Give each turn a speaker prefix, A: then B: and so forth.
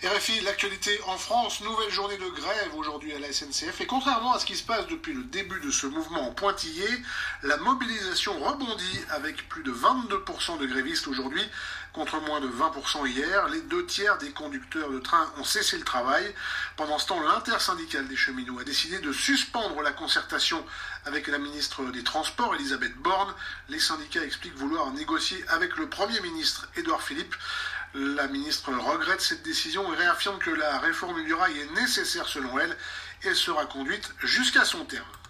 A: RFI, l'actualité en France, nouvelle journée de grève aujourd'hui à la SNCF. Et contrairement à ce qui se passe depuis le début de ce mouvement en pointillé, la mobilisation rebondit avec plus de 22% de grévistes aujourd'hui, contre moins de 20% hier. Les 2/3 des conducteurs de train ont cessé le travail. Pendant ce temps, l'intersyndicale des cheminots a décidé de suspendre la concertation avec la ministre des Transports, Elisabeth Borne. Les syndicats expliquent vouloir négocier avec le Premier ministre, Édouard Philippe. La ministre regrette cette décision et réaffirme que la réforme du rail est nécessaire selon elle et elle sera conduite jusqu'à son terme.